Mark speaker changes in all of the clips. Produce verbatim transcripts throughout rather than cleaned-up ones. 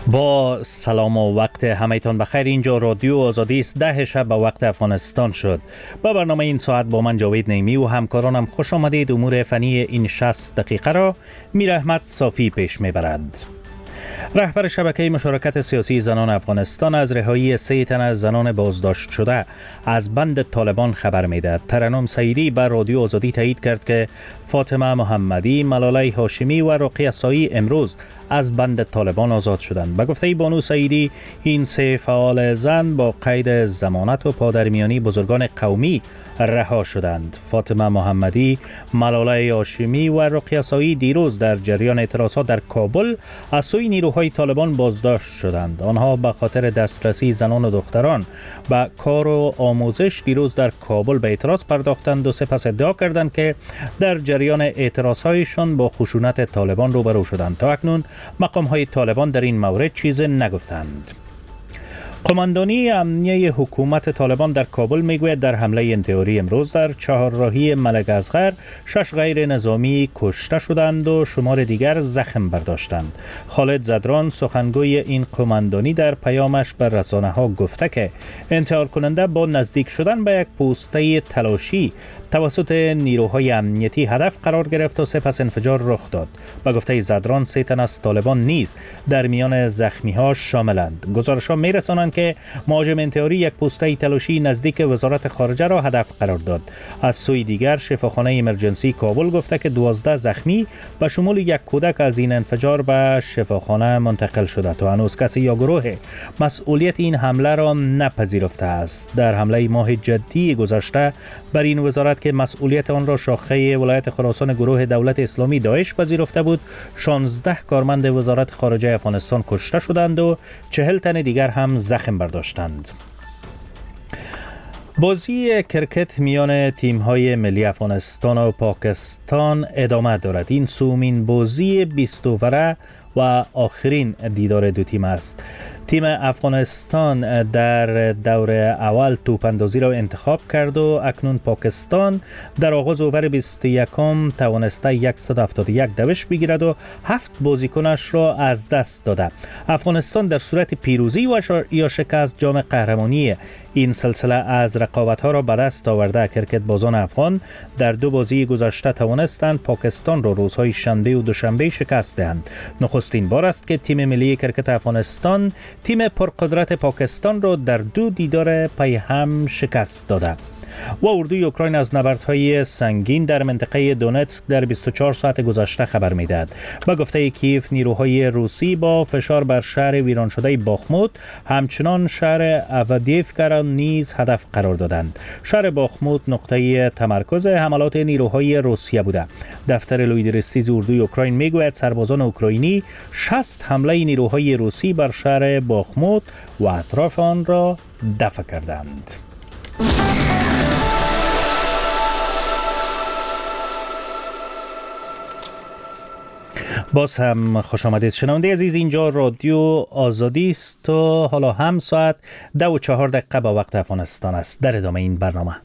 Speaker 1: با سلام و وقت همه‌تان بخیر. اینجا رادیو آزادی است. ده شب به وقت افغانستان شد. با برنامه این ساعت با من جاوید نیمی و همکارانم خوش آمدید. امور فنی این شصت دقیقه را میر احمد صافی پیش میبرد. رهبر شبکه مشارکت سیاسی زنان افغانستان از رهایی سه تن از زنان بازداشت شده از بند طالبان خبر میدهد. ترنم سعیدی بر رادیو آزادی تایید کرد که فاطمه محمدی، ملاله هاشمی و رقیه سایی امروز از بند طالبان آزاد شدند. به گفته بانو سعیدی، این سه فعال زن با قید ضمانت و پادرمیانی بزرگان قومی رها شدند. فاطمه محمدی، ملاله هاشمی و رقیه سایی دیروز در جریان اعتراضات در کابل از سوی نیروهای طالبان بازداشت شدند. آنها به خاطر دسترسی زنان و دختران به کار و آموزش دیروز در کابل به اعتراض پرداختند و سپس ادعا کردند که در جریان اعتراضهایشان با خشونت طالبان روبرو شدند. تا اکنون مقام های طالبان در این مورد چیز نگفتند. قماندانی امنیه حکومت طالبان در کابل میگوید در حمله انتحاری امروز در چهارراهی ملک اصغر شش غیر نظامی کشته شدند و شمار دیگر زخم برداشتند. خالد زدران سخنگوی این قماندانی در پیامش بر رسانه ها گفته که انتحار کننده با نزدیک شدن به یک پوسته تلاشی توسط نیروهای امنیتی هدف قرار گرفت و سپس انفجار رخ داد. به گفته زدران سه تن از طالبان نیز در میان زخمی ها شاملند. گزارش ها میرسانند که مهاجم انتحاری یک پوسته تلاشی نزدیک وزارت خارجه را هدف قرار داد. از سوی دیگر شفاخانه ایمرجنسی کابل گفته که دوازده زخمی به شمول یک کودک از این انفجار به شفاخانه منتقل شده تا هنوز کسی یا گروه مسئولیت این حمله را نپذیرفته است. در حمله ماه جدی گذشته بر این وزارت که مسئولیت آن را شاخه ولایت خراسان گروه دولت اسلامی داعش پذیرفته بود، شانزده کارمند وزارت خارجه افغانستان کشته شدند و چهل تن دیگر هم زخم برداشتند. بازی کرکت میان تیم‌های ملی افغانستان و پاکستان ادامه دارد. این سومین بازی بیست اووره و آخرین دیدار دو تیم است. تیم افغانستان در دور اول توپ اندازی را انتخاب کرد و اکنون پاکستان در آغاز اوور بیست و یکم توانسته صد و هفتاد و یک دوش بگیرد و هفت بازیکنش را از دست داده. افغانستان در صورت پیروزی و یا شکست جام قهرمانی این سلسله از رقابت‌ها را به دست آورده. کرکت بازان افغان در دو بازی گذشته توانستند پاکستان را روزهای شنبه و دوشنبه شکست دهند. نخستین بار است که تیم ملی کرکت افغانستان تیم پرقدرت پاکستان را در دو دیدار پی هم شکست داده. و اردوی اوکراین از نبردهای سنگین در منطقه دونتسک در بیست و چهار ساعت گذشته خبر میدهد. به گفته کیف، نیروهای روسی با فشار بر شهر ویران شده باخموت همچنان شهر اودیفکا را نیز هدف قرار دادند. شهر باخموت نقطه تمرکز حملات نیروهای روسیه بوده. دفتر لویدرستیز اردوی اوکراین میگوید سربازان اوکراینی شصت حمله نیروهای روسی بر شهر باخموت و اطراف آن را دفع کردند. باز هم خوش آمدید شنونده عزیز. اینجا رادیو آزادی است و حالا هم ساعت ده و چهار دقیقه با وقت افغانستان است. در ادامه این برنامه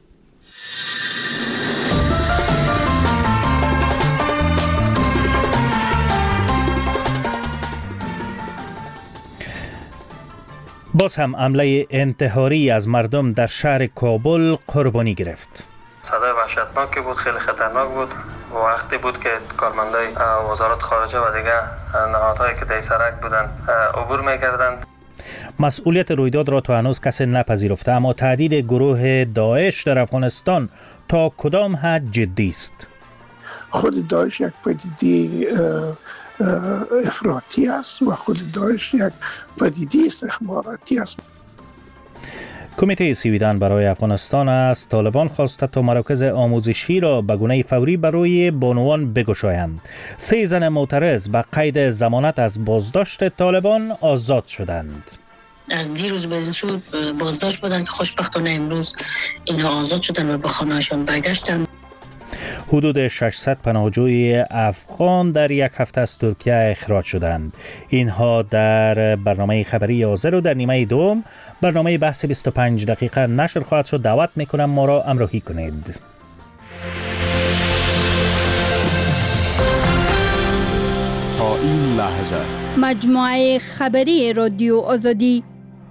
Speaker 1: باز هم حمله انتحاری از مردم در شهر کابل قربانی گرفت.
Speaker 2: صدای وحشتناکی بود، خیلی خطرناک بود. وقتی بود که کارمندای وزارت خارجه و دیگه نهادهایی که در سرک بودن عبور می‌کردند.
Speaker 1: مسئولیت رویداد را تا هنوز کسی نپذیرفته، اما تهدید گروه داعش در افغانستان تا کدام حد جدی است؟
Speaker 3: خود داعش یک پدیده افراطی است و خود داعش یک پدیده استخباراتی است.
Speaker 1: کمیته سیویدان برای افغانستان از طالبان خواسته تا مراکز آموزشی را به گونه فوری برای بانوان بگشایند. سه زن معترض به قید ضمانت از بازداشت طالبان آزاد شدند.
Speaker 4: از دیروز به این سو بازداشت بودند که خوشبختانه امروز اینها آزاد شدند و به خانه‌شان برگشتند.
Speaker 1: حدود ششصد پناهجوی افغان در یک هفته از ترکیه اخراج شدند. اینها در برنامه خبری حاضر و در نیمه دوم برنامه بحث بیست و پنج دقیقه نشر خواهد شد. دعوت میکنم ما را همراهی کنید.
Speaker 5: تا این لحظه
Speaker 6: مجموعه خبری رادیو آزادی.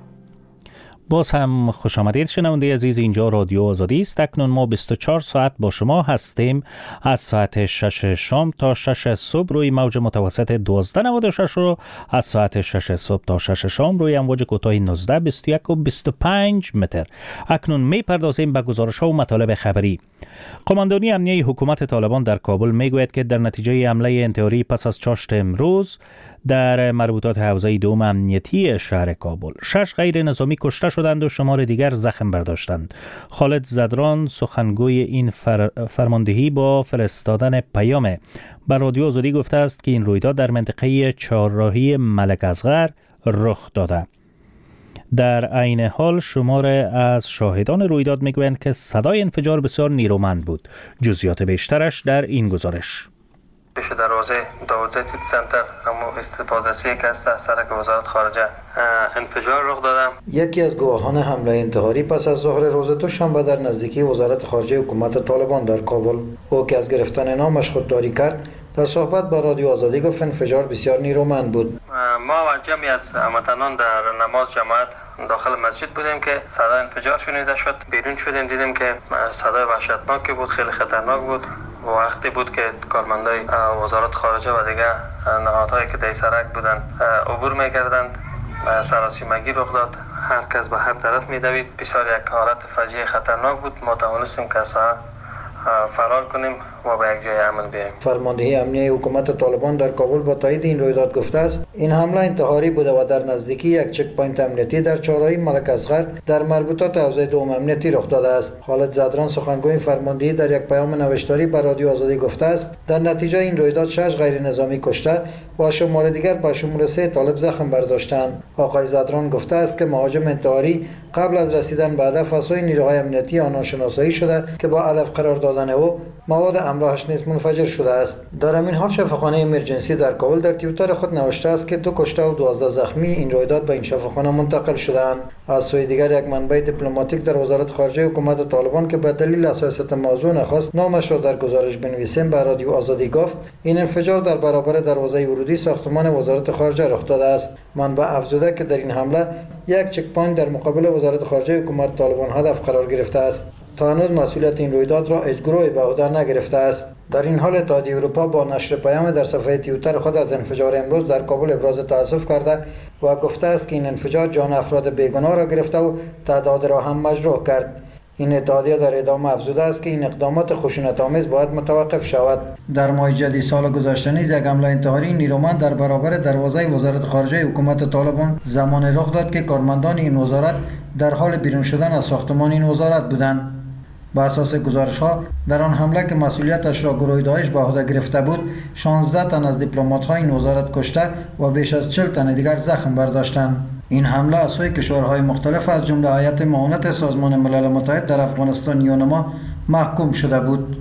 Speaker 1: باز هم خوش آمدید شنونده عزیز، اینجا رادیو آزادی است. اکنون ما بیست و چهار ساعت با شما هستیم، از ساعت شش شام تا شش صبح روی موج متوسط دوازده نود و شش رو از ساعت شش صبح تا شش شام روی امواج کوتاه نوزده بیست و یک و بیست و پنج متر. اکنون می پردازیم به گزارش ها و مطالب خبری. قماندانی امنیه حکومت طالبان در کابل می گوید که در نتیجه حمله انتحاری پس از چاشت امروز در مربوطات حوزه دوم امنیتی شهر کابل شش غیر نظامی کشته شدند و شمار دیگر زخم برداشتند. خالد زدران سخنگوی این فر... فرماندهی با فرستادن پیام بر رادیو آزادی گفته است که این رویداد در منطقه چهارراهی ملک اصغر رخ داده. در عین حال شمار از شاهدان رویداد میگویند که صدای انفجار بسیار نیرومند بود. جزئیات بیشترش در این گزارش.
Speaker 2: پیش دروازه داوودزی سیتی سنتر همون استفاده‌ای که است از سرک وزارت خارجه انفجار رخ داده.
Speaker 7: یکی از گواهان حمله انتحاری پس از ظهر روز دوشنبه در نزدیکی وزارت خارجه حکومت طالبان در کابل، او که از گرفتن نامش خودداری کرد، در صحبت با رادیو آزادی گفت انفجار بسیار نیرومند بود.
Speaker 2: ما و جمعی از هموطنان در نماز جماعت داخل مسجد بودیم که صدای انفجار شنیده شد. بیرون شدیم دیدیم که صدای وحشتناکی بود، خیلی خطرناک بود. وقتی بود که کارمندای وزارت خارجه و دیگه نهادهایی که در سرک بودن عبور می‌کردند، سراسیمگی رخ داد. هر کس به هر طرف می‌دوید. بسیار یک حالت فجیع خطرناک بود. ما توانستیم که فرار کنیم و به یک جای امن بیاییم.
Speaker 7: فرماندهی امنیه حکومت طالبان در کابل با تایید این رویداد گفته است این حمله انتحاری بوده و در نزدیکی یک چک پوینت امنیتی در چهارراهی ملک اصغر در مربوطات حوزه دوم امنیتی رخ داده است. خالد زدران سخنگوی فرماندهی در یک پیام نوشتاری بر رادیو آزادی گفته است در نتیجه این رویداد شش غیر نظامی کشته و شمار دیگر به شمول سه طالب زخم برداشتند. آقای زدران گفته است که مهاجم انتحاری قبل از رسیدن به هدف از سوی نیروهای امنیتی آنان شناسایی شده که با هدف قرار دادن او مواد همراهش نیز منفجر شده است. در همین حال شفاخانه امرجنسی در کابل در توییتر خود نوشته است که دو کشته و دوازده زخمی این رویداد به این شفاخانه منتقل شدند. از سوی دیگر یک منبع دیپلماتیک در وزارت خارجه حکومت طالبان که به دلیل حساسیت موضوع نخواست نامش را در گزارش بنویسیم به رادیو آزادی گفت این انفجار در برابر دروازه ورودی ساختمان وزارت خارجه رخ داده است. منبع افزوده که در این حمله یک چک پوینت در مقابل وزارت خارجه حکومت طالبان هدف قرار گرفته است. تا هنوز مسئولیت این رویداد را هیچ گروهی به عهده نگرفته است. در این حال اتحادیه اروپا با نشر پیام در صفحه توییتر خود از انفجار امروز در کابل ابراز تأسف کرده و گفته است که این انفجار جان افراد بیگناه را گرفته و تعداد را هم مجروح کرد. این اتحادیه در ادامه افزوده است که این اقدامات خشونت‌آمیز باید متوقف شود. در ماه جدی سال گذشته نیز یک حمله انتحاری نیرومند در برابر دروازه وزارت خارجه حکومت طالبان زمان رخ داد که کارمندان این وزارت در حال بیرون شدن از ساختمان این وزارت بودند. با اساس گزارش‌ها در آن حمله که مسئولیتش را گروه داعش به عهده گرفته بود، شانزده تن از دیپلمات‌های این وزارت کشته و بیش از چهل تن دیگر زخم برداشتند. این حمله از سوی کشورهای مختلف از جمله هیئت معاونت سازمان ملل متحد در افغانستان یونما محکوم شده بود.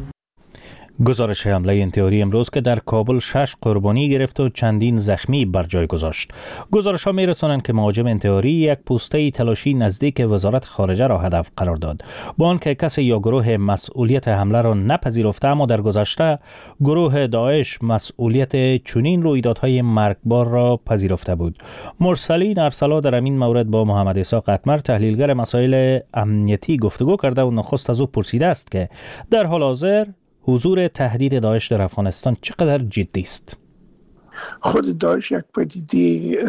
Speaker 1: گزارش حمله انتحاری امروز که در کابل شش قربانی گرفت و چندین زخمی بر جای گذاشت. گزارش ها می رسانند که مهاجم انتحاری یک پوسته تلاشی نزدیک وزارت خارجه را هدف قرار داد. با آنکه کسی یا گروه مسئولیت حمله را نپذیرفته، اما در گذشته گروه داعش مسئولیت چنین رویدادهای مرگبار را پذیرفته بود. مرسلین ارسلا در این مورد با محمد اسحاق اتمر تحلیلگر مسائل امنیتی گفتگو کرده و نخست از او پرسیده است که در حال حاضر حضور تهدید داعش در افغانستان چقدر جدی است؟
Speaker 3: خود داعش یک پدیده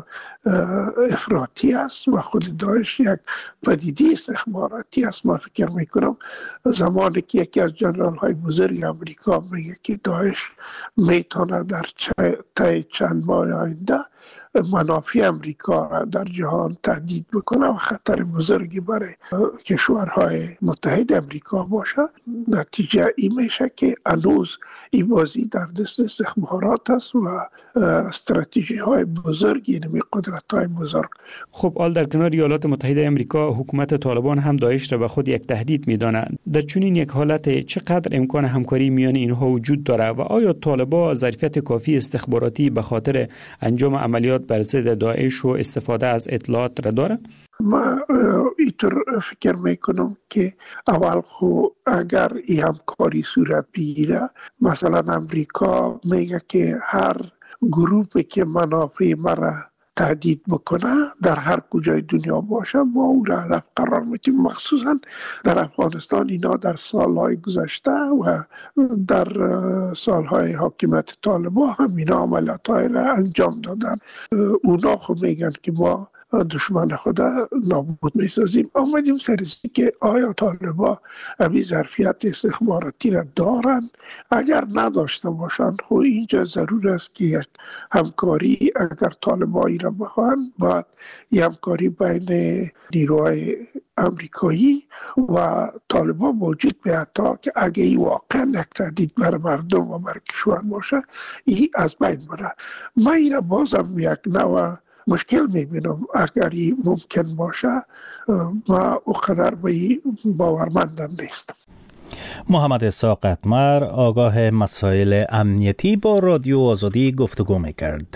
Speaker 3: افراطی است و خود داعش یک پدیده استخباراتی است. ما فکر میکنم زمانی که یکی از جنرال های بزرگ امریکا میگه که داعش میتونه در طی چند ماه آینده منافع امریکا را در جهان تهدید بکنه و خطر بزرگی برای کشورهای متحد امریکا باشه، نتیجه این میشه که هنوز این بازی در دست استخبارات است و استراتژی های بزرگی، نمی قدرت های بزرگ.
Speaker 8: خب آل در کنار ایالات متحده امریکا، حکومت طالبان هم داعش را به خود یک تهدید می‌دانند. در چنین یک حالت چقدر امکان همکاری میان اینها وجود داره و آیا طالبان ظرفیت کافی استخباراتی به خاطر انجام عملیات بر ضد داعش و استفاده از اطلاعات را داره؟
Speaker 3: ما اینطور فکر میکنم که اول خو اگر این همکاری صورت بگیره، مثلا امریکا میگه که هر گروهی که منافع مرا تهدید بکنه در هر کجای دنیا باشه ما او را هدف قرار میدیم. مخصوصا در افغانستان اینا در سالهای گذشته و در سالهای حاکمیت طالبان هم اینا عملیات‌های را انجام دادن. اونا خود میگن که ما دشمن خود نابود میسازیم. آمدیم سرزی که آیا طالبان امی ظرفیت استخباراتی را دارن؟ اگر نداشته باشند خب اینجا ضرور است که یک همکاری اگر طالبانی را بخواهند باید یک همکاری بین نیروهای امریکایی و طالبان موجود بیاد تا که اگه این واقعا یک تهدید بر مردم و بر کشور باشه این از بین بره. من این را بازم یک نوع مشکل میبینم اگر ممکن باشه و اقدر به باورمندم نیستم.
Speaker 1: محمد اسحاق قطمر آگاه مسائل امنیتی با رادیو آزادی گفتگو میکرد.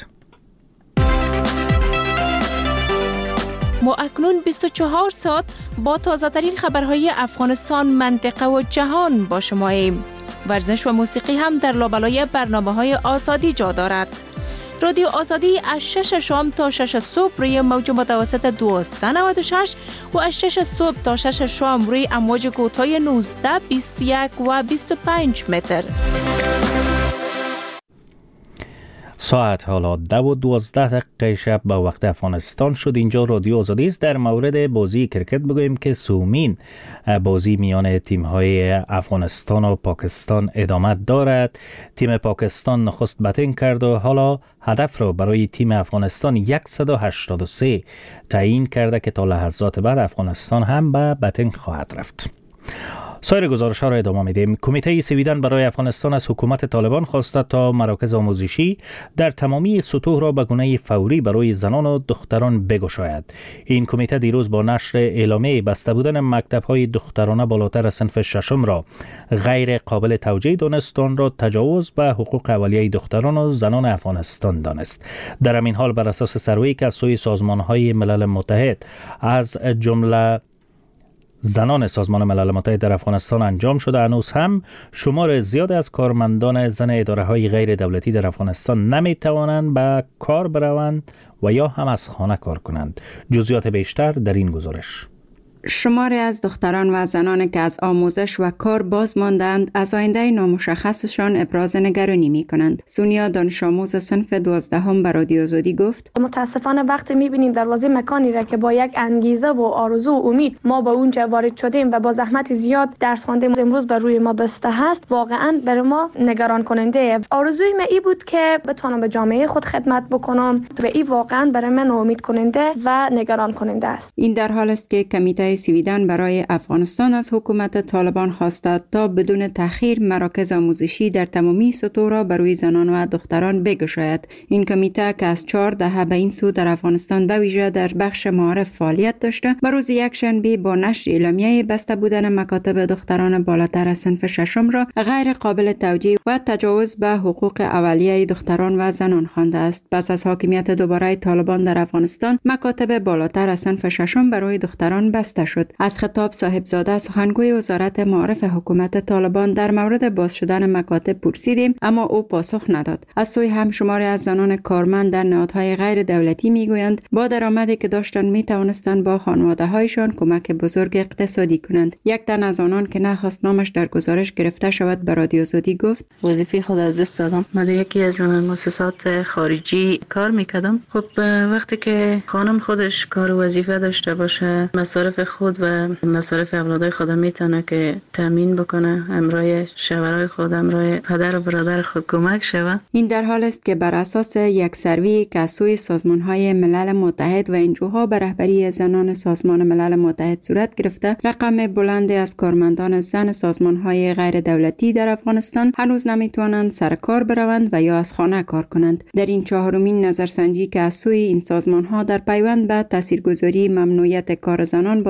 Speaker 5: ما اکنون بیست و چهار ساعت با تازه ترین خبرهای افغانستان، منطقه و جهان با شماییم. ورزش و موسیقی هم در لابلای برنامه‌های آزادی جا دارد. رادیو آزادی از شش شام تا شش صبح روی موج متوسط دویست و نود و شش و از شش صبح تا شش شام روی امواج کوتاه نوزده، بیست و یک و بیست و پنج متر.
Speaker 1: ساعت حالا دو و دوازده دقیقه شب به وقت افغانستان شد. اینجا رادیو آزادی است. در مورد بازی کرکت بگوییم که سومین بازی میان تیم‌های افغانستان و پاکستان ادامه دارد. تیم پاکستان نخست بتینگ کرد و حالا هدف را برای تیم افغانستان صد و هشتاد و سه تعیین کرده که تا لحظات بعد افغانستان هم به بتینگ خواهد رفت. سایر گزارش ها را ادامه میدیم. کمیته سویدن برای افغانستان از حکومت طالبان خواسته تا مراکز آموزشی در تمامی سطوح را به گونه فوری برای زنان و دختران بگشاید. این کمیته دیروز با نشر اعلامیه بسته بودن مکتب‌های دخترانه بالاتر صنف ششم را غیر قابل توجیه دانست، آن را تجاوز به حقوق اولیه دختران و زنان افغانستان دانست. در همین حال بر اساس سروی که از سوی سازمان‌های ملل متحد از جمله زنان سازمان ملل متحد در افغانستان انجام شده، هنوز هم شمار زیاد از کارمندان زن اداره‌های غیر دولتی در افغانستان نمی‌توانند به کار بروند و یا هم از خانه کار کنند. جزئیات بیشتر در این گزارش.
Speaker 9: شماری از دختران و زنانی که از آموزش و کار باز ماندند از آینده نامشخصشان ابراز نگرانی می کنند. سونیا دانش آموز صنف دوازدهم به رادیو آزادی گفت:
Speaker 10: متاسفانه وقتی می بینیم دروازه مکانی را که با یک انگیزه و آرزو و امید ما با اونجا وارد شدیم و با زحمت زیاد درس خواندیم امروز بر روی ما بسته هست، واقعا برای ما نگران کننده. آرزوی من این بود که بتونم به جامعه خود خدمت بکنم و این واقعا برای من امید کننده و نگران کننده است.
Speaker 9: این در حال است که کمیته سویدن برای افغانستان از حکومت طالبان خواسته تا بدون تأخیر مراکز آموزشی در تمامی سطوح را بر روی زنان و دختران بگشاید. این کمیته که از چهار دهه به این سو در افغانستان به ویژه در بخش معارف فعالیت داشته، به روز یکشنبه با نشر اعلامیه بسته بودن مکاتب دختران بالاتر از صنف ششم را غیر قابل توجیه و تجاوز به حقوق اولیه دختران و زنان خوانده است. پس از حاکمیت دوباره طالبان در افغانستان، مکاتب بالاتر از صنف ششم برای دختران بسته شد. از خطاب صاحبزاده سخنگوی وزارت معارف حکومت طالبان در مورد باز شدن مکاتب پرسیدیم، اما او پاسخ نداد. از سوی هم شماری از زنان کارمند در نهادهای غیر دولتی میگویند با درآمدی که داشتند می توانستند با خانواده هایشان کمک بزرگ اقتصادی کنند. یک تن از آنان که نخواست نامش در گزارش گرفته شود به رادیو آزادی گفت:
Speaker 4: وظیفه خود از دست دادم. من در یکی از مؤسسات خارجی کار میکردم. خب وقتی که خانم خودش کار و وظیفه داشته باشه، مصارف خود و مصارف اولادای خود میتونه که تامین بکنه، همراه شوهرای خود، همراه پدر و برادر خود کمک شود.
Speaker 9: این در حال است که بر اساس یک سروی که از سوی سازمان‌های ملل متحد و انجوها به رهبری زنان سازمان ملل متحد صورت گرفته، رقم بلندی از کارمندان زن سازمان‌های غیر دولتی در افغانستان هنوز نمیتوانند سر کار بروند و یا از خانه کار کنند. در این چهارمین نظرسنجی که از سوی این سازمان‌ها در پیوند به تاثیرگذاری ممنوعیت کار زنان با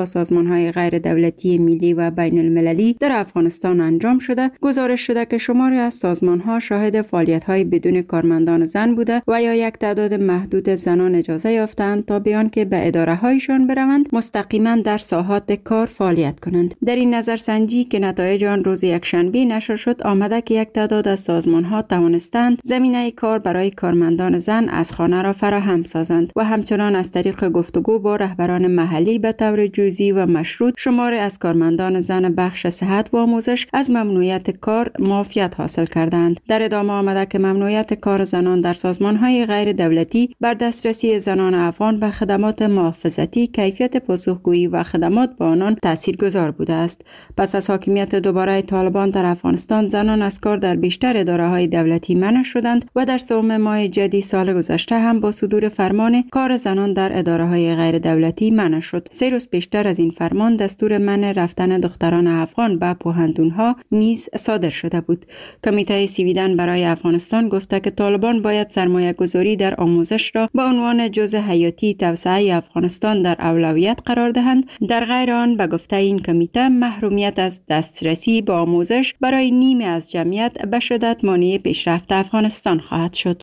Speaker 9: سازمان‌های غیر دولتی ملی و بین المللی در افغانستان انجام شده، گزارش شده که شماری از سازمان‌ها شاهد فعالیت‌های بدون کارمندان زن بوده و یا یک تعداد محدود زنان اجازه یافتند تا بیان که به اداره‌هایشان بروند مستقیما در ساحات کار فعالیت کنند. در این نظرسنجی که نتایج آن روز یکشنبه نشر شد، آمده که یک تعداد از سازمان‌ها توانستند زمینه کار برای کارمندان زن از خانه را فراهم سازند و همچنان از طریق گفتگو با رهبران محلی به طور جزئی و مشروط شماری از کارمندان زن بخش صحت و آموزش از ممنوعیت کار معافیت حاصل کردند. در ادامه آمده که ممنوعیت کار زنان در سازمان‌های غیر دولتی بر دسترسی زنان افغان به خدمات محافظتی، کیفیت پاسخگویی و خدمات به آنان تاثیرگذار بوده است. پس از حاکمیت دوباره طالبان در افغانستان، زنان از کار در بیشتر اداره‌های دولتی منع شدند و در سوم ماه جدی سال گذشته هم با صدور فرمان کار زنان در اداره‌های غیر دولتی منع شد. سه روز پیشتر از این فرمان دستور منع رفتن دختران افغان به پوهنتون‌ها نیز صادر شده بود. کمیته سویدن برای افغانستان گفته که طالبان باید سرمایه‌گذاری در آموزش را به عنوان جزء حیاتی توسعه افغانستان در اولویت قرار دهند. در غیر آن به گفته این کمیته محرومیت از دسترسی به آموزش برای نیمی از جمعیت به شدت مانع پیشرفت افغانستان خواهد شد.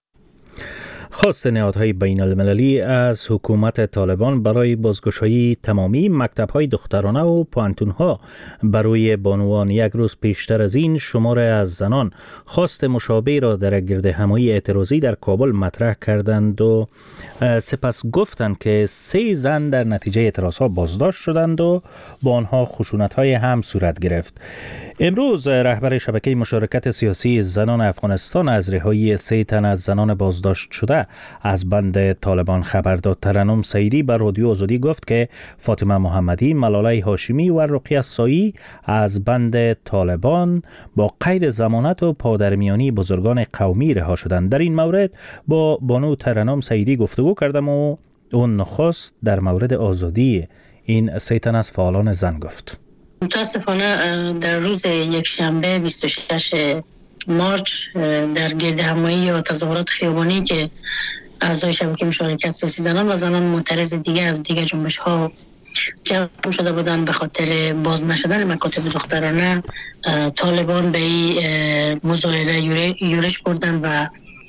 Speaker 1: خواست نهادهای بین المللی از حکومت طالبان برای بازگشایی تمامی مکتب‌های دخترانه و پوهنتون‌ها برای بانوان یک روز پیشتر از این شمار از زنان خواست مشابه را در گرد همایی اعتراضی در کابل مطرح کردند و سپس گفتند که سه زن در نتیجه اعتراضها بازداشت شدند و با آنها خشونت‌های هم صورت گرفت. امروز رهبر شبکه مشارکت سیاسی زنان افغانستان از رهایی سه تن از زنان بازداشت شده از بند طالبان خبر داد. ترنم سیدی بر رادیو آزادی گفت که فاطمه محمدی، ملاله هاشمی و رقیه سایی از بند طالبان با قید ضمانت و پادرمیانی بزرگان قومی رها شدند. در این مورد با بانو ترنم سیدی گفتگو کردم و اون نخست در مورد آزادی این سه تن از فعالان زن گفت.
Speaker 11: متاسفانه در روز یکشنبه بیست و شش مارچ در گرد همایی و تظاهرات خیابانی که اعضای شبکه مشارکت سیاسی زنان و زنان معترض دیگه از دیگه جنبش ها جمع شده بودن به خاطر باز نشدن مکاتب دخترانه، طالبان به این مظاهره یورش بردن و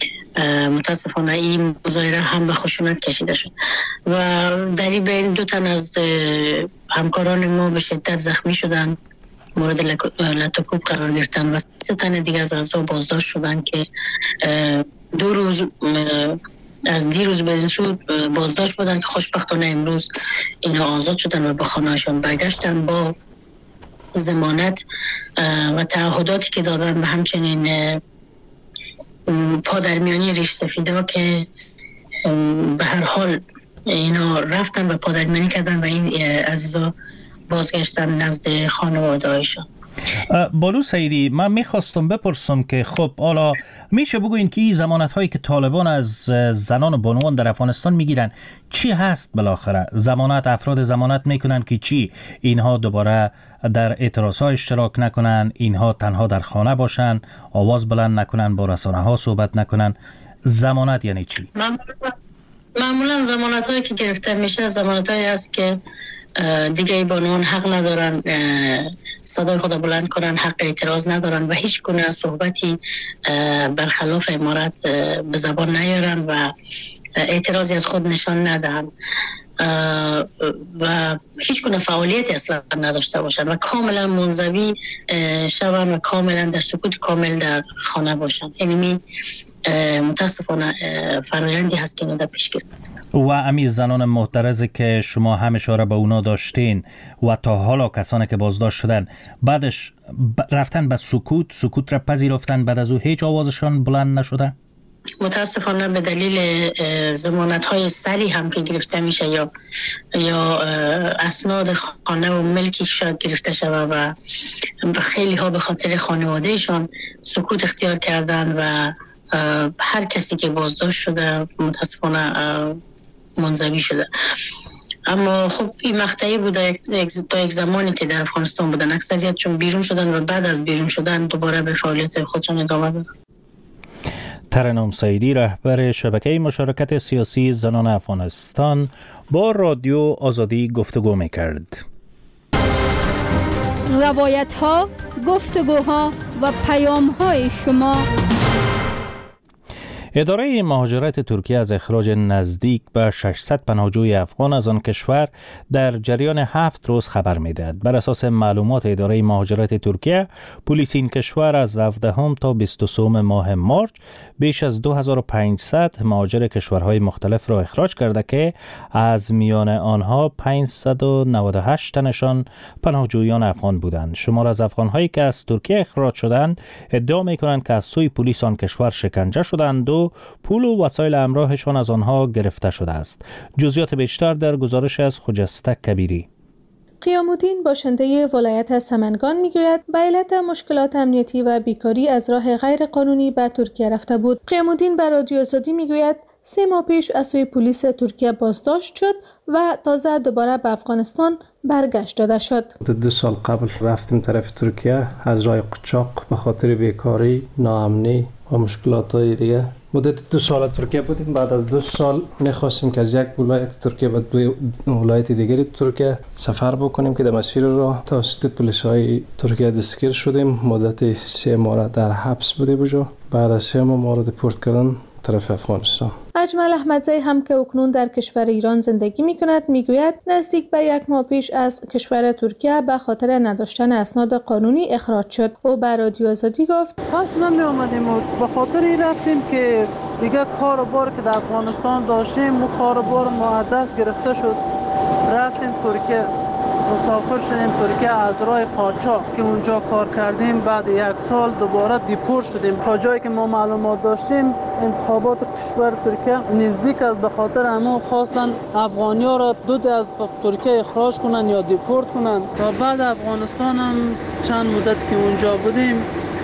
Speaker 11: متاسفانه این مظاهره هم به خشونت کشیده شد و در این بین دو تن از همکاران ما به شدت زخمی شدن، مورد لطوکوب قرار گرفتن و سه تن دیگه از اعضا بازداشت شدن که دو روز از دیروز به این سو بازداشت بودن که خوشبختانه امروز اینها آزاد شدن و به خانه‌هاشون برگشتن با ضمانت و تعهداتی که دادن و همچنین پادرمیانی ریش سفیده که به هر حال اینا رفتن و پادرمیانی کردن و این عزیزا بازگشتن نزد خانواده هایشان.
Speaker 1: بانو سیدی، من میخواستم بپرسم که خب حالا میشه بگوین که این ضمانت هایی که طالبان از زنان و بانوان در افغانستان میگیرن چی هست؟ بالاخره ضمانت، افراد ضمانت میکنن که چی؟ اینها دوباره در اعتراض ها اشتراک نکنن، اینها تنها در خانه باشن، آواز بلند نکنن، با رسانه ها صحبت نکنن. ضمانت یعنی چی؟
Speaker 11: معمولا ضمانت هایی که گرفته میشه ضمانت هایی هست که دیگه بانوان حق ندارن صدای خود بلند کنن، حق اعتراض ندارن و هیچ گونه صحبتی برخلاف امارت به زبان نیارن و اعتراضی از خود نشان ندهن و هیچ گونه فعالیتی اصلا نداشته باشن و کاملا منزوی شون و کاملا در سکوت کامل در خانه باشن. یعنی متاسفانه فرآیندی هست که نده پیش گرفت.
Speaker 1: و امی زنان معترضی که شما هم اشاره به اونا داشتین و تا حالا کسانی که بازداشت شدن بعدش رفتن به سکوت سکوت را پذیرفتن، بعد از او هیچ آوازشان بلند نشده؟
Speaker 11: متاسفانه به دلیل ضمانت های سری هم که گرفته میشه یا یا اسناد خانه و ملکی شاید گرفته شده و خیلی ها به خاطر خانوادهشان سکوت اختیار کردن و هر کسی که بازداشت شده متاسفانه منزوی شده. اما خب این مقطعی بوده تا یک زمانی که در افغانستان بودن، اکثریت چون بیرون شدن و بعد از بیرون شدن دوباره به فعالیت خودشان ادامه دادن.
Speaker 1: ترنم سیدی، رهبر شبکه مشارکت سیاسی زنان افغانستان، با رادیو آزادی گفتگو میکرد.
Speaker 6: روایت ها، گفتگوها و پیام های شما.
Speaker 1: اداره مهاجرت ترکیه از اخراج نزدیک به ششصد پناهجوی افغان از آن کشور در جریان هفت روز خبر می‌دهد. بر اساس معلومات اداره مهاجرت ترکیه، پلیس این کشور از هفدهم تا بیست و سه ماه مارچ بیش از دو هزار و پانصد مهاجر کشورهای مختلف را اخراج کرده که از میان آنها پانصد و نود و هشت تنشان پناهجویان افغان بودند. شمار از افغان‌هایی که از ترکیه اخراج شدند ادعا می‌کنند که از سوی پلیس آن کشور شکنجه شدند و پول و وسایل همراهشان از آنها گرفته شده است. جزئیات بیشتر در گزارش از خجسته کبیری.
Speaker 12: قیام الدین باشنده ولایت سمنگان میگوید به علت مشکلات امنیتی و بیکاری از راه غیر قانونی به ترکیه رفته بود. قیام الدین به رادیو آزادی میگوید سه ماه پیش از سوی پلیس ترکیه بازداشت شد و تازه دوباره به افغانستان برگشت داده شد.
Speaker 13: دو سال قبل رفتیم طرف ترکیه از راه قاچاق به خاطر بیکاری، ناامنی و مشکلات های دیگه. مدت دو سال ترکیه بودیم. بعد از دو سال میخواستیم که از یک ولایت ترکیه به دو ولایت دیگری ترکیه سفر بکنیم که در مسیر راه توسط پلیس های ترکیه دستگیر شدیم. مدت سه ماه در حبس بودیم بجا. بعد از سه ماه ما رو دپورت کردن طرف افغانستان.
Speaker 12: اجمل احمدزی هم که اکنون در کشور ایران زندگی می کند میگوید نزدیک به یک ماه پیش از کشور ترکیه به خاطر نداشتن اسناد قانونی اخراج شد. او به رادیو آزادی گفت
Speaker 14: اصلا نمی آمدیم و به خاطر این رفتیم که دیگه کار و بار که در افغانستان داشتیم و کار و بار ما دست گرفته شد. رفتیم ترکیه، مسافر شدیم ترکیه از راه قاچاق که اونجا کار کردیم. بعد یک سال دوباره دیپورت شدیم. تا جایی که ما معلومات داشتیم انتخابات کشور ترکیه نزدیک است، به خاطر همون خواستن افغانی ها را دو از ترکیه اخراج کنن یا دیپورت کنن. تا بعد افغانستان هم چند مدت که اونجا بودیم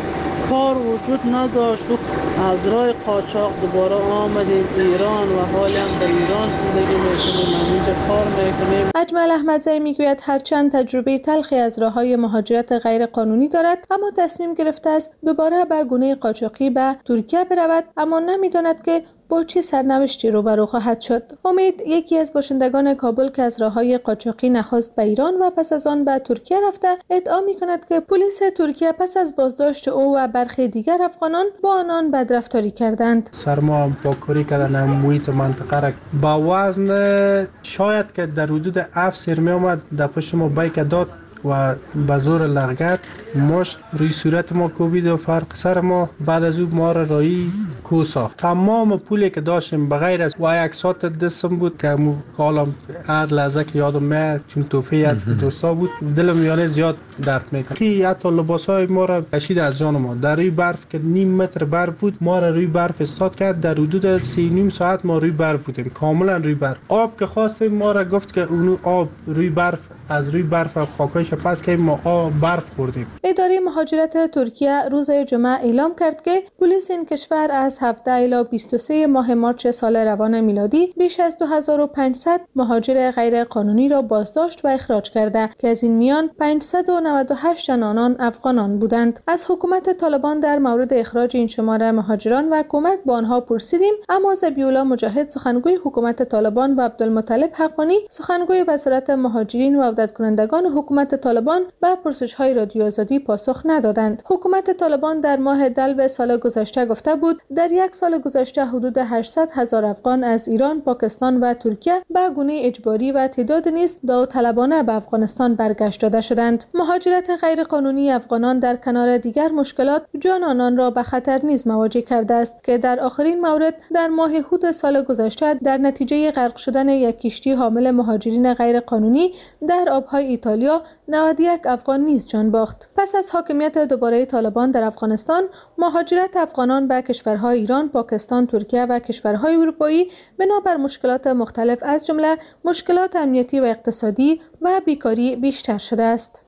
Speaker 14: کار وجود نداشت و از راه قاچاق دوباره آمدیم ایران و حالا هم در ایران زندگی میکنیم، اینجا کار میکنیم.
Speaker 12: اجمل احمدزی میگوید هرچند تجربه تلخی از راههای مهاجرت غیر قانونی دارد اما تصمیم گرفته است دوباره به گونه قاچاقی به ترکیه برود، اما نمیداند که با چه سرنوشتی روبرو خواهد شد. امید یکی از باشندگان کابل که از راههای قاچاقی نخست به ایران و پس از آن به ترکیه رفته ادعا می‌کند که پلیس ترکیه پس از بازداشت او و برخی دیگر افغانان با آنان بدرفتاری کردند.
Speaker 15: سرما هم پاککاری کردن، محیط منطقه را با وزن شاید که در حدود هفت سیر می آمد در پشت ما بیک داد و به زور لغت مشت روی صورت ما کوبید و فرق سر ما. بعد از او ما را رایی کو ساخت. تمام پولی که داشتیم بغیر از و یک ساعت دستم بود که مو کالم هر لحظه که یادم میاد چون توفی از دوستا بود دلم یعنی زیاد درد میکنه. کی حتی لباسای ما را کشید از جان ما. در روی برف که نیم متر برف بود ما را روی برف استاد کرد. در حدود سی نیم ساعت ما روی برف بودیم، کاملا روی برف. آب که خواستیم ما را گفت که اونو آب روی برف از روی برف خاکایش پس که ما آب برف خوردیم.
Speaker 12: اداره مهاجرت ترکیه روز جمعه اعلام کرد که پلیس این کشور از هفده الی بیست و سه ماه مارچ سال روان میلادی بیش از دو هزار و پانصد مهاجر غیر قانونی را بازداشت و اخراج کرده که از این میان پانصد و نود و هشت تن آنان افغانان بودند. از حکومت طالبان در مورد اخراج این شمار مهاجران و کمک با آنها پرسیدیم، اما ذبیح‌الله مجاهد سخنگوی حکومت طالبان و عبدالمطلب حقانی سخنگوی وزارت مهاجرین و عودت کنندگان حکومت طالبان به پرسش‌های رادیو آزادی پاسخ ندادند. حکومت طالبان در ماه دلو سال گذشته گفته بود در یک سال گذشته حدود هشتصد هزار افغان از ایران، پاکستان و ترکیه به گونه اجباری و تعداد نیز داوطلبانه به افغانستان برگشت داده شدند. مهاجرت غیر قانونی افغانان در کنار دیگر مشکلات جان آنان را به خطر نیز مواجه کرده است که در آخرین مورد در ماه هود سال گذشته در نتیجه غرق شدن یک کشتی حامل مهاجرین غیر قانونی در آبهای ایتالیا نود و یک افغان نیز جان باخت. پس از حاکمیت دوباره طالبان در افغانستان، مهاجرت افغانان به کشورهای ایران، پاکستان، ترکیه و کشورهای اروپایی بنابر مشکلات مختلف از جمله مشکلات امنیتی و اقتصادی و بیکاری بیشتر شده است.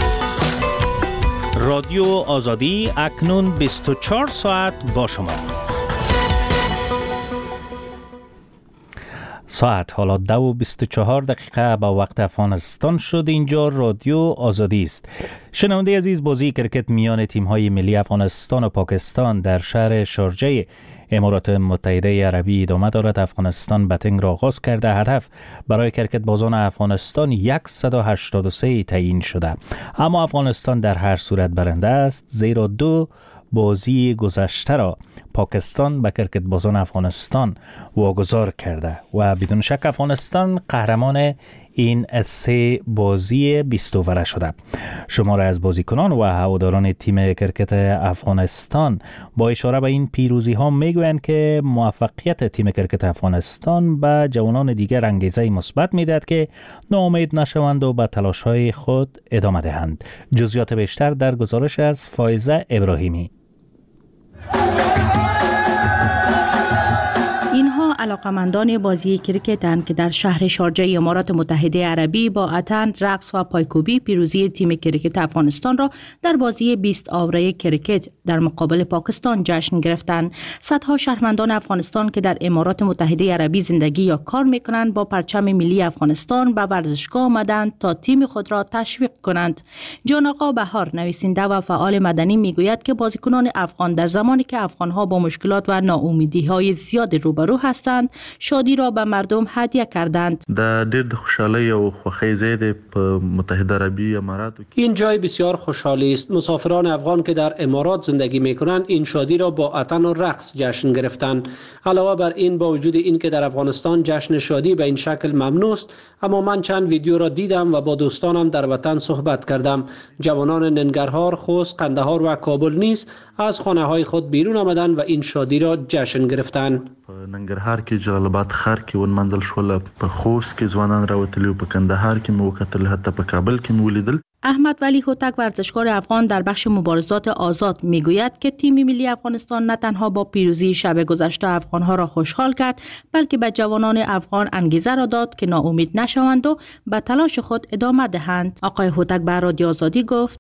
Speaker 1: رادیو آزادی اکنون بیست و چهار ساعت با شما. ساعت حالا دو و بیست و چهار دقیقه با وقت افغانستان شد. اینجا رادیو آزادی است. شنونده عزیز، بازی کرکت میان تیم‌های ملی افغانستان و پاکستان در شهر شارجه امارات متحده عربی ادامه دارد. افغانستان بتنگ را آغاز کرده. هدف برای کرکت بازان افغانستان صد و هشتاد و سه تعیین شده، اما افغانستان در هر صورت برنده است، زیرا دو بازی گذشته را پاکستان به کرکت بازان افغانستان واگذار کرده و بدون شک افغانستان قهرمان این سه بازی بیست اووره شده. شماره از بازیکنان و هواداران تیم کرکت افغانستان با اشاره به این پیروزی ها میگویند که موفقیت تیم کرکت افغانستان به جوانان دیگر انگیزه مثبت میدهد که ناامید نشوند و به تلاش های خود ادامه دهند. جزئیات بیشتر در گزارش از فائزه ابراهیمی.
Speaker 16: اینها علاقمندان بازی کرکتند که در شهر شارجه امارات متحده عربی با اتن، رقص و پایکوبی پیروزی تیم کرکت افغانستان را در بازی بیست آوره کرکت در مقابل پاکستان جشن گرفتند. صدها شهروندان افغانستان که در امارات متحده عربی زندگی یا کار میکنند با پرچم ملی افغانستان به ورزشگاه آمدند تا تیم خود را تشویق کنند. جان آقا بهار، نویسنده و فعال مدنی، میگوید که بازیکنان افغان در زمانی که افغانها با مشکلات و ناامیدی‌های زیاد روبرو هستند، شادی را به مردم هدیه کردند.
Speaker 17: در ډېر د خوشحالۍ او خوښۍ ځای دی په متحده عربی اماراتو.
Speaker 18: این جای بسیار خوشحالی است. مسافران افغان که در امارات زندگی میکنند این شادی را با اتن و رقص جشن گرفتند. علاوه بر این، با وجود این که در افغانستان جشن شادی به این شکل ممنوع است، اما من چند ویدیو را دیدم و با دوستانم در وطن صحبت کردم. جوانان ننگرهار، خوست، قندهار و کابل نیز از خانه های خود بیرون آمدند و این شادی را جشن گرفتند.
Speaker 17: ننګرهار کې، جلال آباد ښار کې ونمنځل شول، په خوست کې ځوانان راوتلي، په کندهار کې مې وکتل، حتی په کابل کې مې ولیدل.
Speaker 16: احمد ولی هوتک، ورزشکار افغان در بخش مبارزات آزاد، میگوید که تیم ملی افغانستان نه تنها با پیروزی شب گذشته افغانها را خوشحال کرد، بلکه به جوانان افغان انگیزه را داد که ناامید نشوند و به تلاش خود ادامه دهند. آقای هوتک به رادیو آزادی گفت: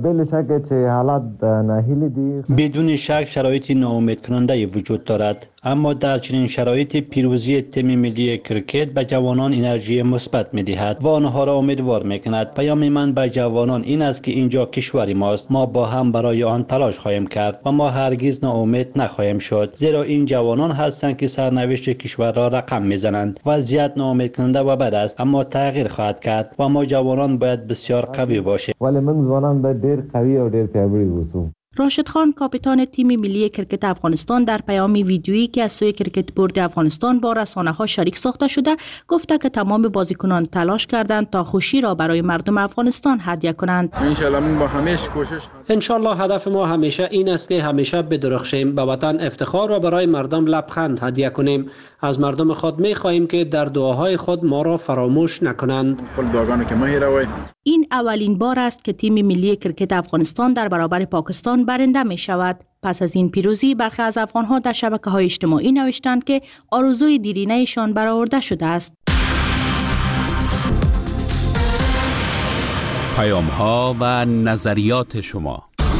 Speaker 19: بدون شک شرایط ناامید کننده وجود دارد، اما در چنین شرایط پیروزی تیم ملی کرکت به جوانان انرژی مثبت می‌دهد و آنها را امیدوار می‌کند. پیام من به جوانان این است که اینجا کشور ماست، ما با هم برای آن تلاش خواهیم کرد و ما هرگز ناامید نخواهیم شد، زیرا این جوانان هستند که سرنوشت کشور را رقم میزنند. وضعیت ناامید کننده و بد است، اما تغییر خواهد کرد و ما جوانان باید بسیار قوی باشیم.
Speaker 20: ولی من جوانان باید ډیر قوی او ډیر پیاوړي اوسو.
Speaker 16: راشد خان، کاپیتان تیم ملی کرکت افغانستان، در پیامی ویدیویی که از سوی کرکت بورد افغانستان با رسانه‌ها شریک ساخته شده، گفته که تمام بازیکنان تلاش کردند تا خوشی را برای مردم افغانستان هدیه کنند.
Speaker 18: انشالله من با همیشه کوشش انشالله هدف ما همیشه این است که همیشه بدرخشیم، به وطن افتخار و برای مردم لبخند هدیه کنیم. از مردم خود می‌خواهیم که در دعاهای خود ما را فراموش نکنند.
Speaker 16: این اولین بار است که تیم ملی کرکت افغانستان در برابر پاکستان برنده می شود. پس از این پیروزی برخی از افغان‌ها در شبکه‌های اجتماعی نوشتند که آرزوی دیرینه‌شان برآورده شده است.
Speaker 21: پیام‌ها و نظریات شما.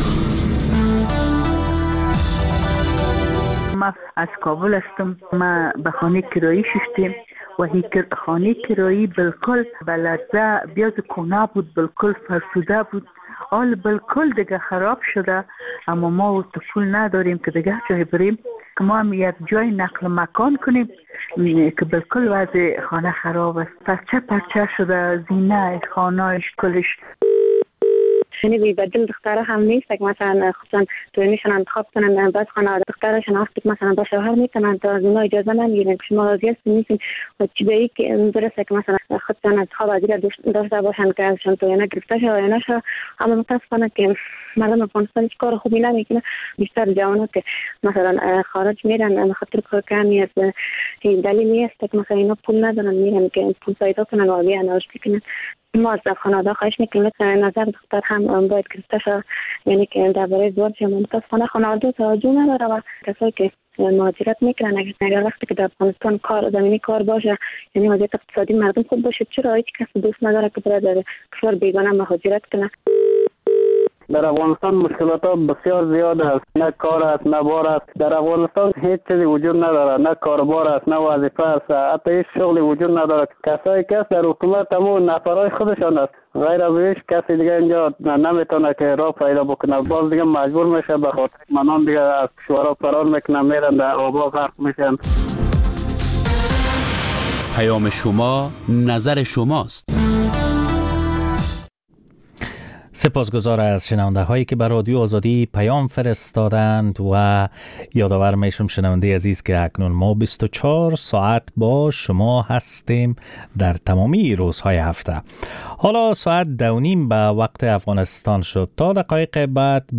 Speaker 22: ما از کابل هستم. ما به خانه کرایی شدیم و هی خانه کرایی بالکل بلده بیاد کنا بود، بالکل فرسوده بود، حال بالکل دیگه خراب شده. اما ما وقت پول نداریم که دیگه جای بریم که ما هم یک جای نقل مکان کنیم که بالکل وضع خانه خراب است. پرچه پرچه شده، زینه خانهش کلش.
Speaker 23: یعنی بدل دختره هم نیست که مثلا خودشان توی میشن انتخاب کنن، بعد خانواده دخترشون وقتی که مثلا با شوهر میتونن تا از اونا اجازه نمیگیرن که شما راضی هستین نیستین و چی به این که درسته که مثلا خودشان انتخاب عادی داشته باشن که ازشان توی نگرفته شه یا نشه. اما متاسفانه که مردم افغانستان هیچ کار خوبی نمیکنه. بیشتر جوانان که مثلا خارج میرن به خاطر کار کمی از دلیلی است که مثلا اینا پول ندارن میرن که پول پیدا کنن و بیان آشتی کنن. ما از خانواده خواهش میکنیم نظر دختر هم باید گرفته شد، یعنی که درباره ازدواج هم متاسفانه خانواده توجه نداره و کسایی که مهاجرت میکنن اگر وقتی که در افغانستان کار زمینی کار باشه، یعنی وضعیت اقتصادی مردم خوب باشه، چرا هیچ کس دوست نداره که برای در کشور بیگانه مهاجرت کنه.
Speaker 2: در افغانستان مشکلات ها بسیار زیاد است، نه کار است نه بار است. در افغانستان هیچ چیزی وجود نداره، نه کاربار است نه وظیفه است، حتی هیچ شغلی وجود نداره. کسایی که در حکومت همون نفرای خودشان است، غیر از هیچ کسی دیگه اینجا نمیتونه که راه پیدا بکنه. باز دیگه مجبور میشه به خاطر منان دیگه از کشورها فرار میکنن، میرن در آبا غرق میشن.
Speaker 21: پیام شما، نظر شماست.
Speaker 1: سپاسگزار از شنونده هایی که به رادیو آزادی پیام فرستادند و یادآور میشم شنونده عزیز که اکنون ما بیست و چهار ساعت با شما هستیم در تمامی روزهای هفته. حالا ساعت دو نیم به وقت افغانستان شد. تا دقایق بعد